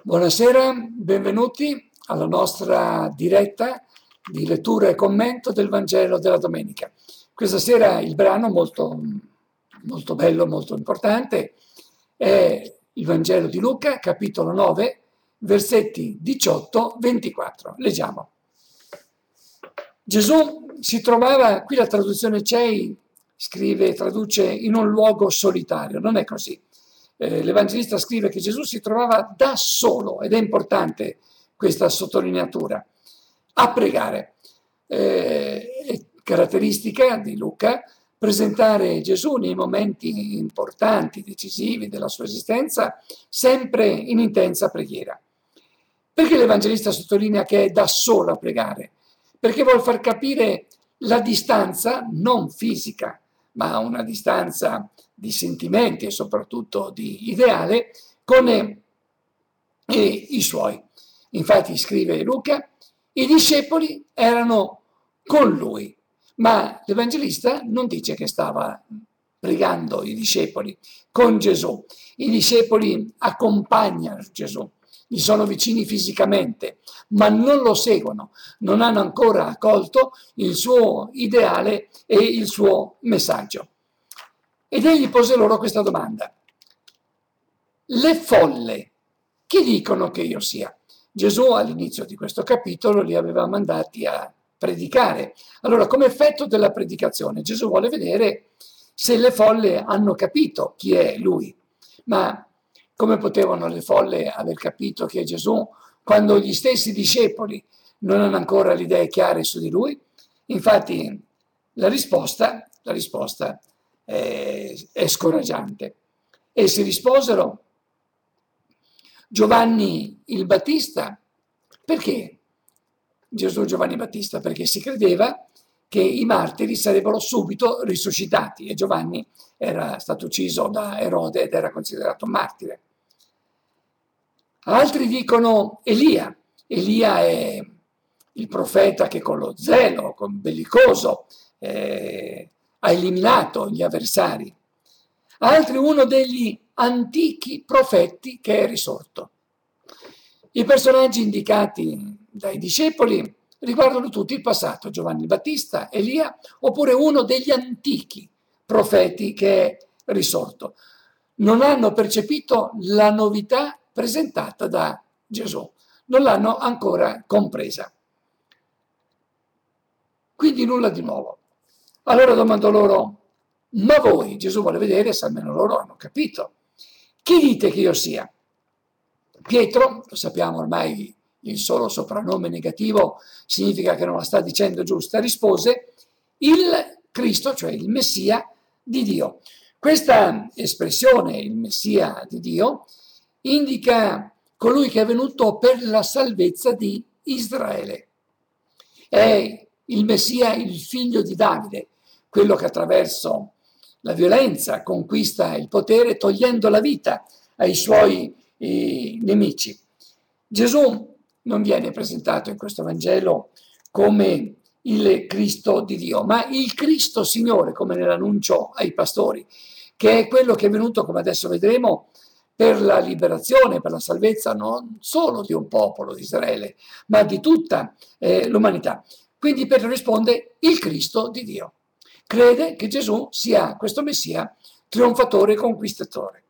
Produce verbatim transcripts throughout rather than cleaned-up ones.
Buonasera, benvenuti alla nostra diretta di lettura e commento del Vangelo della domenica. Questa sera il brano molto, molto bello, molto importante, è il Vangelo di Luca, capitolo nove, versetti diciotto ventiquattro. Leggiamo. Gesù si trovava, qui la traduzione C E I scrive, traduce in un luogo solitario, non è così. Eh, l'Evangelista scrive che Gesù si trovava da solo, ed è importante questa sottolineatura, a pregare. Eh, è caratteristica di Luca presentare Gesù nei momenti importanti, decisivi della sua esistenza, sempre in intensa preghiera. Perché l'Evangelista sottolinea che è da solo a pregare? Perché vuol far capire la distanza non fisica, ma una distanza di sentimenti e soprattutto di ideale con eh, i suoi. Infatti scrive Luca, i discepoli erano con lui, ma l'Evangelista non dice che stava pregando i discepoli con Gesù. I discepoli accompagnano Gesù, gli sono vicini fisicamente, ma non lo seguono, non hanno ancora accolto il suo ideale e il suo messaggio. Ed egli pose loro questa domanda. Le folle, chi dicono che io sia? Gesù all'inizio di questo capitolo li aveva mandati a predicare. Allora, come effetto della predicazione, Gesù vuole vedere se le folle hanno capito chi è lui. Ma come potevano le folle aver capito chi è Gesù quando gli stessi discepoli non hanno ancora le idee chiare su di lui? Infatti la risposta, la risposta è, è scoraggiante. Essi risposero, Giovanni il Battista. Perché Gesù Giovanni Battista? Perché si credeva che i martiri sarebbero subito risuscitati e Giovanni era stato ucciso da Erode ed era considerato un martire. Altri dicono Elia. Elia è il profeta che con lo zelo, con bellicoso, eh, ha eliminato gli avversari. Altri uno degli antichi profeti che è risorto. I personaggi indicati dai discepoli riguardano tutti il passato, Giovanni il Battista, Elia, oppure uno degli antichi profeti che è risorto. Non hanno percepito la novità presentata da Gesù, non l'hanno ancora compresa. Quindi nulla di nuovo. Allora domando loro, ma voi, Gesù vuole vedere se almeno loro hanno capito, chi dite che io sia? Pietro, lo sappiamo ormai, il solo soprannome negativo significa che non la sta dicendo giusta, rispose il Cristo, cioè il Messia di Dio. Questa espressione, il Messia di Dio, indica colui che è venuto per la salvezza di Israele. È il Messia, il figlio di Davide, quello che attraverso la violenza conquista il potere togliendo la vita ai suoi eh, nemici. Gesù non viene presentato in questo Vangelo come il Cristo di Dio, ma il Cristo Signore, come nell'annuncio ai pastori, che è quello che è venuto, come adesso vedremo, per la liberazione, per la salvezza non solo di un popolo di Israele, ma di tutta eh, l'umanità. Quindi Pietro risponde il Cristo di Dio. Crede che Gesù sia questo Messia trionfatore e conquistatore.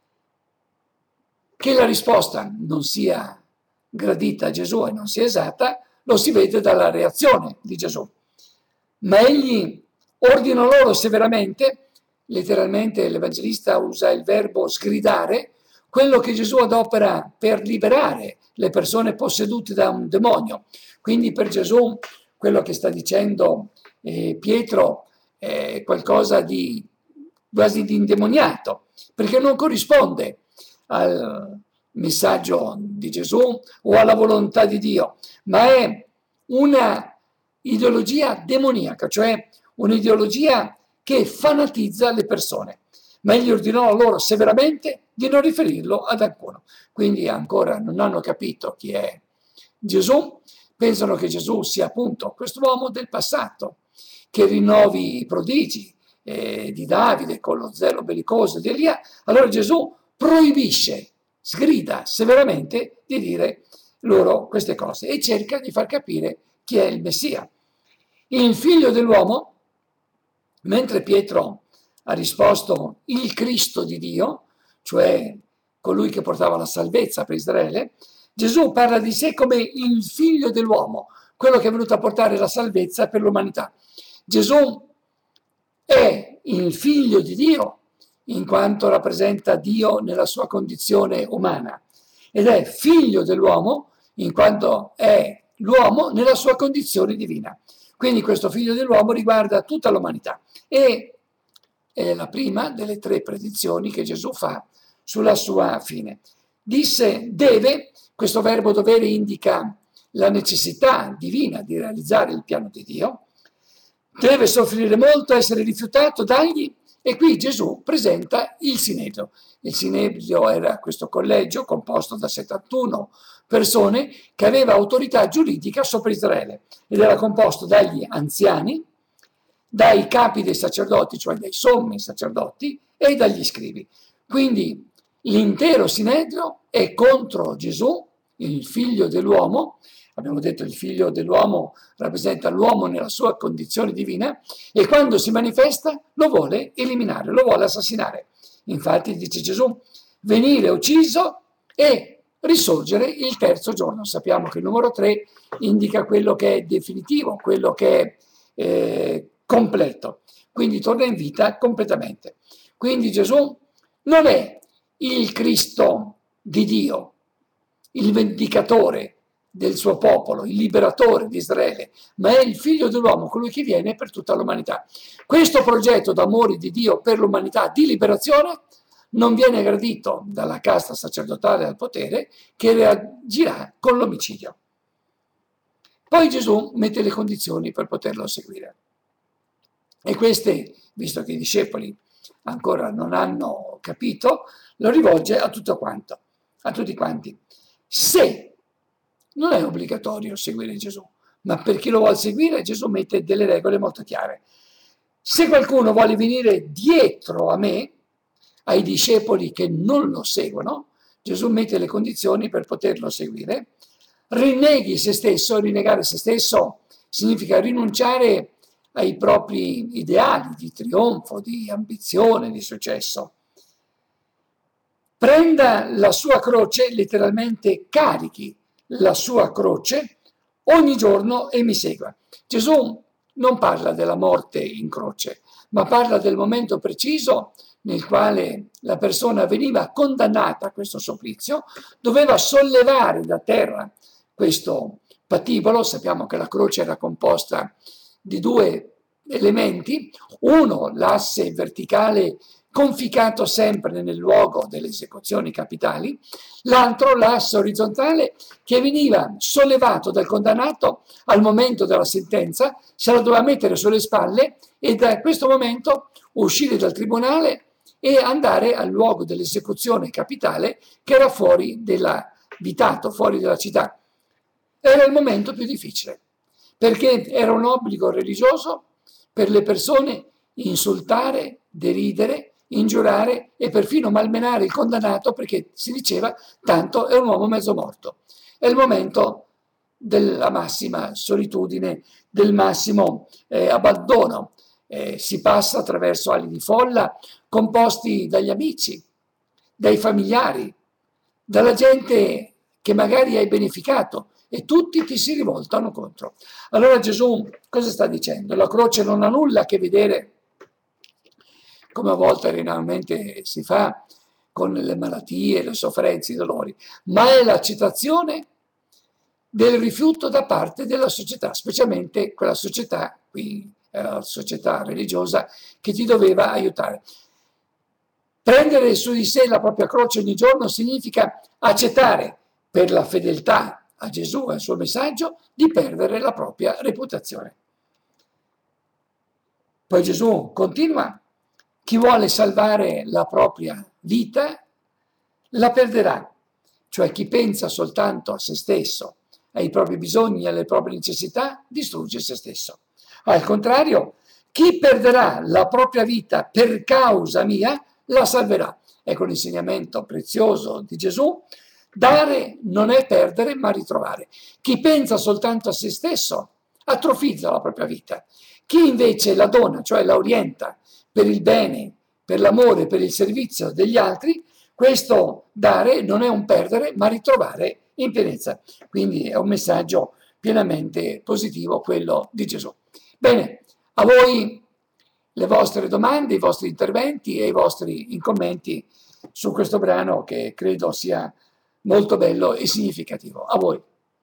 Che la risposta non sia gradita a Gesù e non sia esatta, lo si vede dalla reazione di Gesù. Ma egli ordina loro severamente, letteralmente l'Evangelista usa il verbo sgridare, quello che Gesù adopera per liberare le persone possedute da un demonio. Quindi per Gesù quello che sta dicendo eh, Pietro è qualcosa di quasi di indemoniato, perché non corrisponde al messaggio di Gesù o alla volontà di Dio, ma è una ideologia demoniaca, cioè un'ideologia che fanatizza le persone. Ma egli ordinò loro severamente di non riferirlo ad alcuno. Quindi ancora non hanno capito chi è Gesù, pensano che Gesù sia appunto quest'uomo del passato, che rinnovi i prodigi eh, di Davide con lo zelo bellicoso di Elia. Allora Gesù proibisce sgrida severamente di dire loro queste cose e cerca di far capire chi è il Messia. Il figlio dell'uomo, mentre Pietro ha risposto il Cristo di Dio, cioè colui che portava la salvezza per Israele, Gesù parla di sé come il figlio dell'uomo, quello che è venuto a portare la salvezza per l'umanità. Gesù è il figlio di Dio, in quanto rappresenta Dio nella sua condizione umana, ed è figlio dell'uomo, in quanto è l'uomo nella sua condizione divina. Quindi questo figlio dell'uomo riguarda tutta l'umanità e è la prima delle tre predizioni che Gesù fa sulla sua fine. Disse deve, questo verbo dovere indica la necessità divina di realizzare il piano di Dio, deve soffrire molto, essere rifiutato dagli, e qui Gesù presenta il Sinedrio. Il Sinedrio era questo collegio composto da settantuno persone che aveva autorità giuridica sopra Israele ed era composto dagli anziani, dai capi dei sacerdoti, cioè dai sommi sacerdoti, e dagli scribi. Quindi l'intero Sinedrio è contro Gesù, il figlio dell'uomo. Abbiamo detto il figlio dell'uomo rappresenta l'uomo nella sua condizione divina e quando si manifesta lo vuole eliminare, lo vuole assassinare. Infatti dice Gesù, venire ucciso e risorgere il terzo giorno. Sappiamo che il numero tre indica quello che è definitivo, quello che è eh, completo. Quindi torna in vita completamente. Quindi Gesù non è il Cristo di Dio, il vendicatore del suo popolo, il liberatore di Israele, ma è il figlio dell'uomo, colui che viene per tutta l'umanità. Questo progetto d'amore di Dio per l'umanità, di liberazione, non viene gradito dalla casta sacerdotale al potere, che reagirà con l'omicidio. Poi Gesù mette le condizioni per poterlo seguire. E queste, visto che i discepoli ancora non hanno capito, lo rivolge a tutto quanto, a tutti quanti. Se non è obbligatorio seguire Gesù, ma per chi lo vuole seguire Gesù mette delle regole molto chiare. Se qualcuno vuole venire dietro a me, ai discepoli che non lo seguono, Gesù mette le condizioni per poterlo seguire. Rinneghi se stesso, rinnegare se stesso significa rinunciare ai propri ideali di trionfo, di ambizione, di successo. Prenda la sua croce, letteralmente carichi la sua croce ogni giorno e mi segua. Gesù non parla della morte in croce, ma parla del momento preciso nel quale la persona veniva condannata a questo supplizio, doveva sollevare da terra questo patibolo. Sappiamo che la croce era composta di due elementi, uno l'asse verticale conficato sempre nel luogo delle esecuzioni capitali, l'altro l'asse orizzontale che veniva sollevato dal condannato al momento della sentenza, se lo doveva mettere sulle spalle e da questo momento uscire dal tribunale e andare al luogo dell'esecuzione capitale che era fuori dell'abitato, fuori dalla città. Era il momento più difficile, perché era un obbligo religioso per le persone insultare, deridere, ingiurare e perfino malmenare il condannato, perché si diceva tanto è un uomo mezzo morto. È il momento della massima solitudine, del massimo eh, abbandono. Eh, si passa attraverso ali di folla composti dagli amici, dai familiari, dalla gente che magari hai beneficato e tutti ti si rivoltano contro. Allora Gesù cosa sta dicendo? La croce non ha nulla a che vedere, come a volte realmente si fa, con le malattie, le sofferenze, i dolori, ma è l'accettazione del rifiuto da parte della società, specialmente quella società, qui era la società religiosa, che ti doveva aiutare. Prendere su di sé la propria croce ogni giorno significa accettare, per la fedeltà a Gesù e al suo messaggio, di perdere la propria reputazione. Poi Gesù continua: chi vuole salvare la propria vita la perderà, cioè chi pensa soltanto a se stesso, ai propri bisogni, alle proprie necessità, distrugge se stesso. Al contrario, chi perderà la propria vita per causa mia la salverà. ecco l'insegnamento prezioso di Gesù. Dare non è perdere, ma ritrovare. Chi pensa soltanto a se stesso atrofizza la propria vita. Chi invece la dona, cioè la orienta per il bene, per l'amore, per il servizio degli altri, questo dare non è un perdere, ma ritrovare in pienezza. Quindi è un messaggio pienamente positivo quello di Gesù. Bene, a voi le vostre domande, i vostri interventi e i vostri commenti su questo brano che credo sia molto bello e significativo. A voi.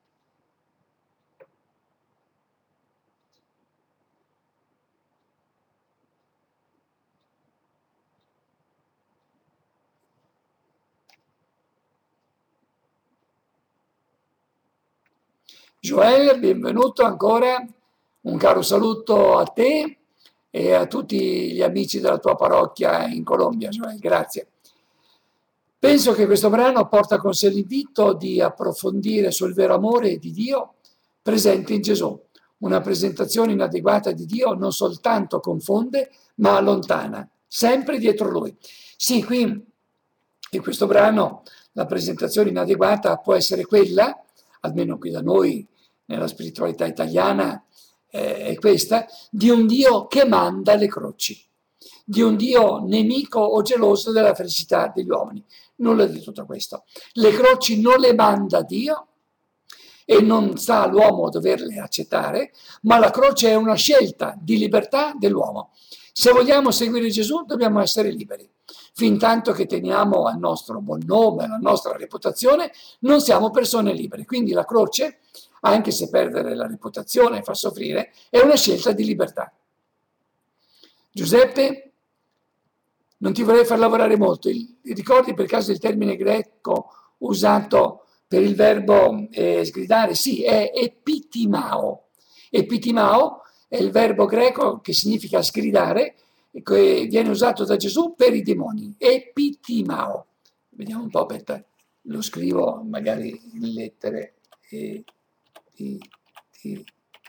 Joel, benvenuto ancora, un caro saluto a te e a tutti gli amici della tua parrocchia in Colombia, Joel, grazie. Penso che questo brano porta con sé l'invito di approfondire sul vero amore di Dio presente in Gesù. Una presentazione inadeguata di Dio non soltanto confonde, ma allontana, sempre dietro Lui. Sì, qui in questo brano la presentazione inadeguata può essere quella, almeno qui da noi nella spiritualità italiana eh, è questa, di un Dio che manda le croci, di un Dio nemico o geloso della felicità degli uomini. Nulla di tutto questo. Le croci non le manda Dio e non sta all'uomo doverle accettare, ma la croce è una scelta di libertà dell'uomo. Se vogliamo seguire Gesù dobbiamo essere liberi. Fin tanto che teniamo al nostro buon nome, alla nostra reputazione, non siamo persone libere. Quindi la croce, anche se perdere la reputazione fa soffrire, è una scelta di libertà. Giuseppe, non ti vorrei far lavorare molto. Il, ricordi per caso il termine greco usato per il verbo eh, sgridare? Sì, è epitimao. Epitimao è il verbo greco che significa sgridare, che viene usato da Gesù per i demoni. Epitimao. Vediamo un po', aspetta, lo scrivo magari in lettere. E, e, e,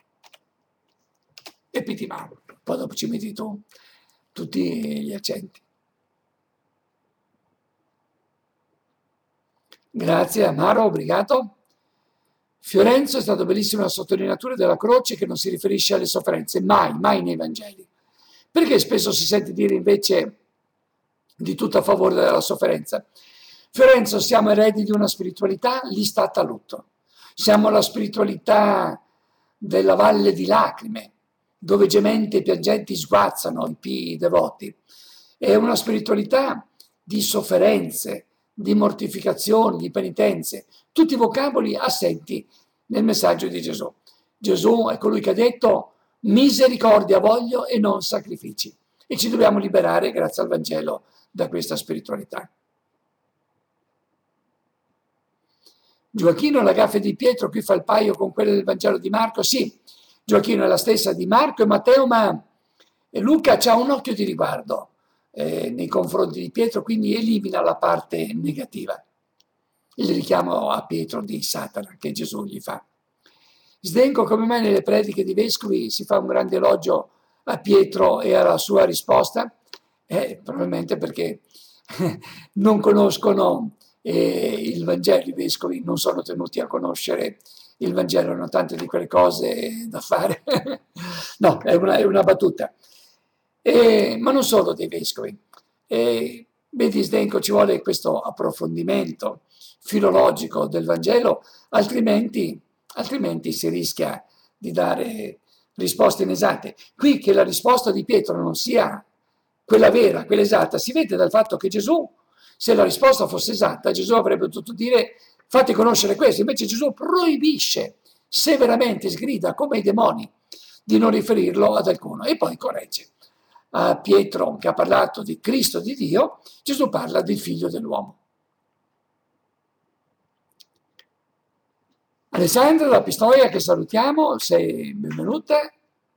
epitimao. Poi dopo ci metti tu tutti gli accenti. Grazie Amaro, obrigado. Fiorenzo, è stato bellissimo la sottolineatura della croce che non si riferisce alle sofferenze, mai, mai nei Vangeli. Perché spesso si sente dire invece di tutto a favore della sofferenza? Fiorenzo, siamo eredi di una spiritualità listata a lutto. Siamo la spiritualità della valle di lacrime, dove gementi e piangenti sguazzano i pii devoti. È una spiritualità di sofferenze, di mortificazioni, di penitenze, tutti vocaboli assenti nel messaggio di Gesù. Gesù è colui che ha detto misericordia voglio e non sacrifici, e ci dobbiamo liberare grazie al Vangelo da questa spiritualità. Gioachino, la gaffe di Pietro qui fa il paio con quella del Vangelo di Marco? Sì, Gioachino è la stessa di Marco e Matteo, ma Luca ha un occhio di riguardo eh, nei confronti di Pietro, quindi elimina la parte negativa. Il richiamo a Pietro di Satana che Gesù gli fa. Sdenco, come mai nelle prediche di vescovi si fa un grande elogio a Pietro e alla sua risposta? Eh, probabilmente perché non conoscono eh, il Vangelo, i vescovi non sono tenuti a conoscere il Vangelo, hanno tante di quelle cose da fare. No, è una, è una battuta. Eh, ma non solo dei vescovi. Eh, vedi, Sdenko, ci vuole questo approfondimento filologico del Vangelo, altrimenti, altrimenti si rischia di dare risposte inesatte. Qui che la risposta di Pietro non sia quella vera, quella esatta, si vede dal fatto che Gesù, se la risposta fosse esatta, Gesù avrebbe dovuto dire fate conoscere questo, invece Gesù proibisce severamente, sgrida come i demoni di non riferirlo ad alcuno e poi corregge. A Pietro, che ha parlato di Cristo, di Dio, Gesù parla del figlio dell'uomo. Alessandra da Pistoia, che salutiamo, sei benvenuta.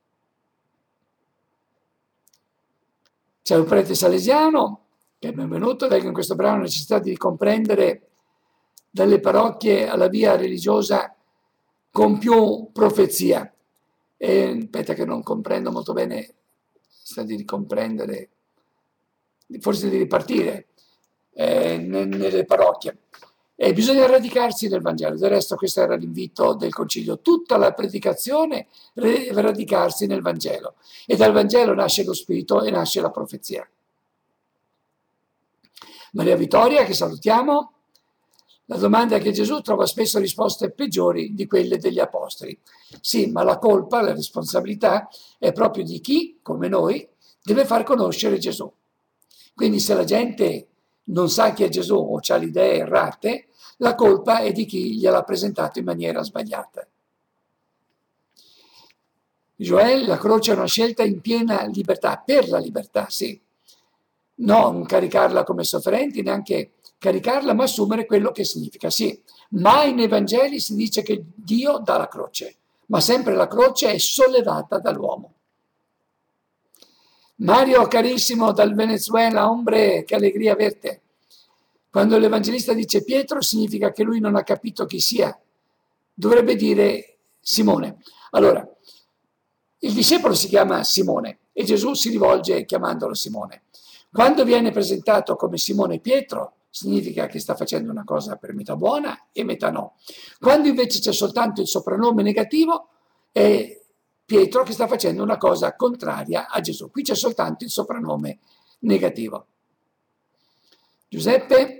C'è un prete salesiano, che è benvenuto, leggo in questo brano la necessità di comprendere dalle parrocchie alla via religiosa con più profezia. E, aspetta che non comprendo molto bene, sta di ricomprendere, forse di ripartire. eh, nelle parrocchie. E bisogna radicarsi nel Vangelo. Del resto questo era l'invito del Concilio. Tutta la predicazione deve radicarsi nel Vangelo. E dal Vangelo nasce lo Spirito e nasce la profezia. Maria Vittoria, che salutiamo. La domanda è che Gesù trova spesso risposte peggiori di quelle degli apostoli. Sì, ma la colpa, la responsabilità è proprio di chi, come noi, deve far conoscere Gesù. Quindi se la gente non sa chi è Gesù o ha le idee errate, la colpa è di chi gliel'ha presentato in maniera sbagliata. Joel, la croce è una scelta in piena libertà, per la libertà, sì. Non caricarla come sofferenti, neanche caricarla, ma assumere quello che significa. Sì, mai nei Vangeli si dice che Dio dà la croce, ma sempre la croce è sollevata dall'uomo. Mario, carissimo, dal Venezuela, ombre, che allegria averti. Quando l'Evangelista dice Pietro, significa che lui non ha capito chi sia. Dovrebbe dire Simone. Allora, il discepolo si chiama Simone e Gesù si rivolge chiamandolo Simone. Quando viene presentato come Simone Pietro, significa che sta facendo una cosa per metà buona e metà no. Quando invece c'è soltanto il soprannome negativo, è Pietro che sta facendo una cosa contraria a Gesù. Qui c'è soltanto il soprannome negativo. Giuseppe?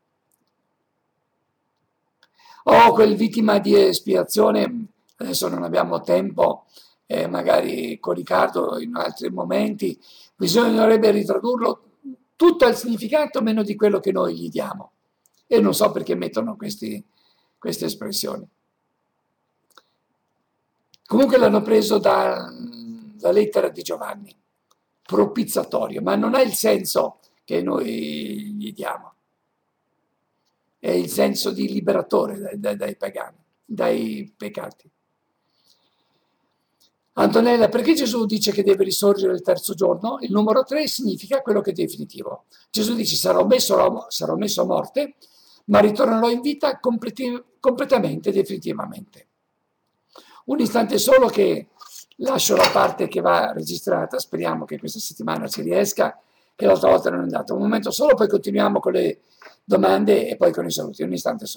Oh, quel vittima di espiazione, adesso non abbiamo tempo, eh, magari con Riccardo in altri momenti, bisognerebbe ritradurlo tutto al significato meno di quello che noi gli diamo. E non so perché mettono questi, queste espressioni. Comunque l'hanno preso dalla da lettera di Giovanni, propiziatorio, ma non ha il senso che noi gli diamo. È il senso di liberatore dai, dai, dai pagani, dai peccati. Antonella, perché Gesù dice che deve risorgere il terzo giorno? Il numero tre significa quello che è definitivo. Gesù dice sarò messo, sarò messo a morte, ma ritornerò in vita completi, completamente, definitivamente. Un istante solo che lascio la parte che va registrata, speriamo che questa settimana ci riesca, che l'altra volta non è andato. Un momento solo, poi continuiamo con le domande e poi con i saluti. Un istante solo.